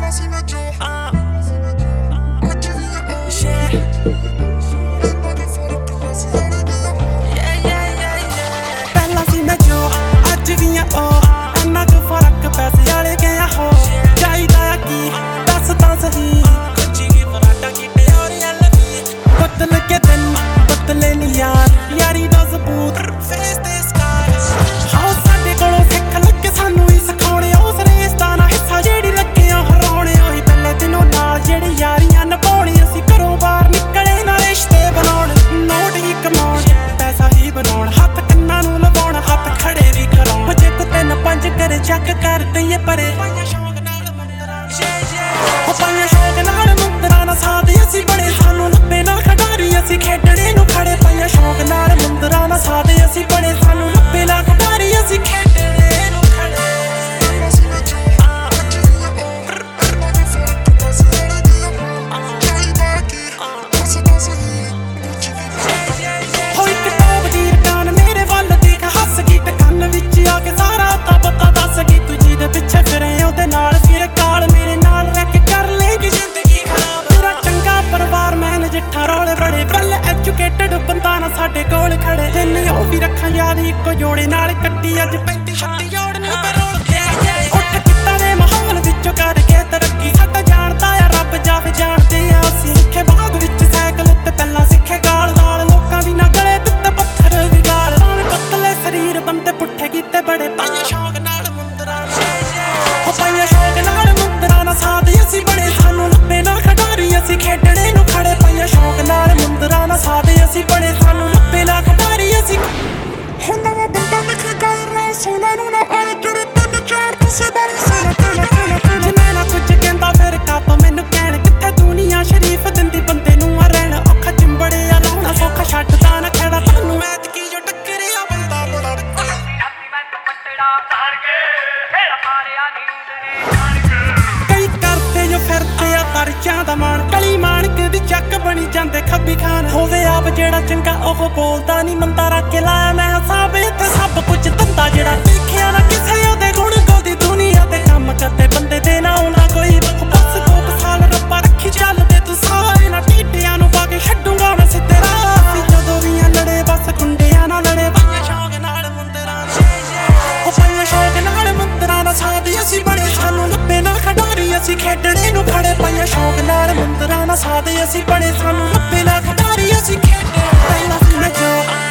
ਚੱਕ ਕਰ ਦਈਏ ਪਰੇ ਪਾਈਆਂ ਸ਼ੌਕ ਨਾਲ ਮੁੰਦਰਾਂ ਨਾਲ ਸਾਦੇ ਅਸੀਂ ਬੜੇ ਸਾਨੂੰ ਲੱਭੇ ਨਾ ਖਿਡਾਰੀ ਅਸੀਂ ਖੇਡਣੇ ਨੂੰ ਖੜੇ ਪਾਈਆਂ ਸ਼ੌਕ ਨਾਲ ਮੁੰਦਰਾਂ ਨਾਲ ਸਾਦੇ ਅਸੀਂ ਬੜੇ ਸਾਨੂੰ ਲੱਭੇ ਨਾ ਖਿਡਾਰੀ ਅਸੀਂ ਖੇਡਣੇ ਨੂੰ ਖੜੇ ਹੋਈ ਕਿਤਾਬ ਦੀ ਰਕਾਨ ਮੇਰੇ ਵੱਲ ਦੇਖ ਹੱਸ ਗਈ ਤੇ ਕੰਨ ਵਿੱਚ ਆ ਕੇ ਸਾਰਾ ਤਾਂ ਪਤਾ ਦੱਸ ਗਈ ਤੂੰ ਜਿਹਦੇ ਪਿੱਛੇ ਫਿਰੇ ਉਹਦੇ ਨਾਲ ਫਿਰ ਕਾਲ ਮੇਰੇ ਨਾਲ ਰਹਿ ਕੇ ਕਰ ਲੇਗੀ ਜ਼ਿੰਦਗੀ ਖਰਾਬ ਤੇਰਾ ਚੰਗਾ ਪਰਿਵਾਰ ਮੈਂ ਨਜਿੱਠਾ ਰੌਲੇ ਬੜੇ ਵੈਲ ਐਜੂਕੇਟਡ ਬੰਦਾ ਨਾ ਸਾਡੇ ਕੋਲ ਖੜੇ ਦਿਨ ਉਹ ਵੀ ਰੱਖਾਂ ਯਾਦ ਇੱਕੋ ਜੋੜੇ ਨਾਲ ਕੱਟੀ ਅੱਜ 35-36 ਜੋੜ ਨੂੰ ਪਰੋਲ ਉੱਠ ਕਿੱਤਾ ਦੇ ਮਾਹੌਲ ਵਿੱਚੋਂ ਕਰਕੇ ਤਰੱਕੀ ਸਾਡਾ ਜਾਣਦਾ ਆ ਰੱਬ ਜਾਵੇ ਜਾਣਦੇ ਆ ਅਸੀਂ ਸਿੱਖੇ ਬਾਗ ਵਿੱਚ ਸਾਈਕਲ ਉੱਤੇ ਪਹਿਲਾਂ ਸਿੱਖੇ ਗਾਲ ਨਾਲ ਲੋਕਾਂ ਦੀ ਨਾ ਗਲੇ ਪਿੱਤੇ ਪੱਥਰ ਵੀ ਗਾਲ ਪਤਲੇ ਸਰੀਰ ਬੰਦੇ ਪੁੱਠੇ ਕੀਤੇ ਬੜੇ ਪਾਈਆਂ ਸ਼ੌਕ ਨਾਲ ਮੁੰਦਰਾਂ ਉਹ ਪਾਈਆਂ ਸ਼ੌਕ ਨਾਲ ਮੁੰਦਰਾਂ ਨਾਲ ਸਾਦੇ ਅਸੀਂ ਬੜੇ ਸਾਨੂੰ ਲੱਭੇ ਨਾ ਖਿਡਾਰੀ ਅਸੀਂ ਖੇਡਣੇ ਨੂੰ ਖੜੇ ਪਾਈਆਂ ਸ਼ੌਕ ਨਾਲ ਮੁੰਦਰਾਂ ਨਾਲ ਸਾਦੇ ਅਸੀਂ ਬੜੇ ਸਾਨੂੰ ਲੱਭੇ ਨਾ ਖਿਡਾਰੀ ਅਸੀਂ ਹੁਣ ਨਵਾਂ ਬੰਦਾ ਲਿਖੇ ਗਾਇਰਾਂ ਸੋਨਾ ਨੂੰ ਨਾ ਆਏ ਤੇਰੇ ਤਿੰਨ ਚਾਰ ਕਿਸੇ ਬਾਰੇ ਸੋਨਾ ਜੇ ਮੈਂ ਨਾ ਕੁਝ ਕਹਿੰਦਾ ਫਿਰ ਕੱਪ ਮੈਨੂੰ ਕਹਿਣ ਕਿੱਥੇ ਦੁਨੀਆ ਸ਼ਰੀਫ ਦਿੰਦੀ ਬੰਦੇ ਨੂੰ ਆ ਰਹਿਣ ਔਖਾ ਚਿੰਬੜੇ ਆ ਲਾਉਣਾ ਸੌਖਾ ਛੱਡਦਾ ਨਾ ਖੜਾ ਤੁਹਾਨੂੰ ਐਤਕੀ ਜੋ ਟੱਕਰਿਆ ਬੰਦਾ ਬੜਾ ਕਈ ਕਰਦੇ ਜੋ ਫਿਰਦੇ ਆ ਪਰਚਿਆਂ ਦਾ ਮਾਣ ਕਲੀ ਮਾਣਕ ਦੀ ਚੱਕ ਬਣੀ ਜਾਂਦੇ ਖੱਬੀ ਖਾਨ ਹੋਵੇ ਆਪ ਜਿਹੜਾ ਚੰਗਾ ਉਹ ਬੋਲਦਾ ਨਹੀਂ ਮੰਦਾ ਰੱਖ ਕੇ ਲਾਇਆ ਮੈਂ ਹਿਸਾਬ ਇੱਥੇ ਸਭ ਕੁਝ ਧੰਦਾ ਜਿਹੜਾ ਦੇਖਿਆ ਨਾ ਕਿਸੇ ਉਹਦੇ ਗੁਣ ਗੋਦੀ ਦੁਨੀਆ ਤੇ ਕੰਮ ਕਰਦੇ ਬੰਦੇ ਦੇ ਨਾ ਆਉਂਦਾ ਕੋਈ ਬਸ 2 ਸਾਲ ਰੱਬਾ ਰੱਖੀ ਚੱਲਦੇ ਤੂੰ ਸਾਰੇ ਨਾ ਟੀਟਿਆਂ ਨੂੰ ਪਾ ਕੇ ਛੱਡੂਗਾ ਮੈਂ ਸਿੱਧੇ ਰਾਹ ਜਦੋਂ ਵੀ ਲੜੇ ਬਸ ਗੁੰਡਿਆਂ ਨਾਲ ਲੜੇ ਪਾਈਆਂ ਸ਼ੌਕ ਨਾਲ ਮੁੰਦਰਾਂ ਉਹ ਪਾਈਆਂ ਸ਼ੌਕ ਨਾਲ ਮੁੰਦਰਾਂ ਨਾਲ ਸਾਦੇ ਅਸੀਂ ਬੜੇ ਸਾਨੂੰ ਲੱਭੇ ਨਾ ਖਿਡਾਰੀ ਅਸੀਂ ਖੇਡਣੇ ਨੂੰ ਖੜੇ ਪਾਈਆਂ ਸ਼ੌਕ ਨਾਲ ਮੁੰਦਰਾਂ ਨਾਲ ਸਾਦੇ ਅਸੀਂ ਬੜੇ ਸਾਨੂੰ ਲੱਭੇ ਨਾ ਖਿਡਾਰੀ ਅਸੀਂ ਖੇਡਣੇ ਪਹਿਲਾਂ ਸੀ ਮੈਂ ਜੋ